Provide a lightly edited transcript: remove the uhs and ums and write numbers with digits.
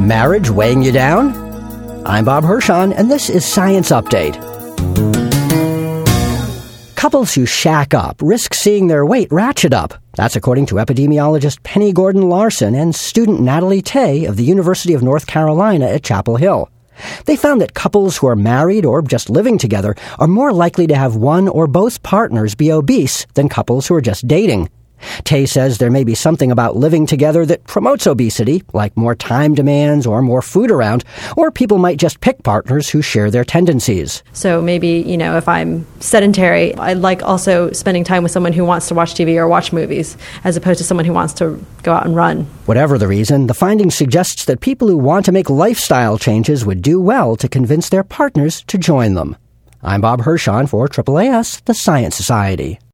Marriage weighing you down? I'm Bob Hirschon, and this is Science Update. Couples who shack up risk seeing their weight ratchet up. That's according to epidemiologist Penny Gordon Larson and student Natalie Tay of the University of North Carolina at Chapel Hill. They found that couples who are married or just living together are more likely to have one or both partners be obese than couples who are just dating. Tay says there may be something about living together that promotes obesity, like more time demands or more food around, or people might just pick partners who share their tendencies. So maybe, if I'm sedentary, I like also spending time with someone who wants to watch TV or watch movies, as opposed to someone who wants to go out and run. Whatever the reason, the finding suggests that people who want to make lifestyle changes would do well to convince their partners to join them. I'm Bob Hirschon for AAAS, the Science Society.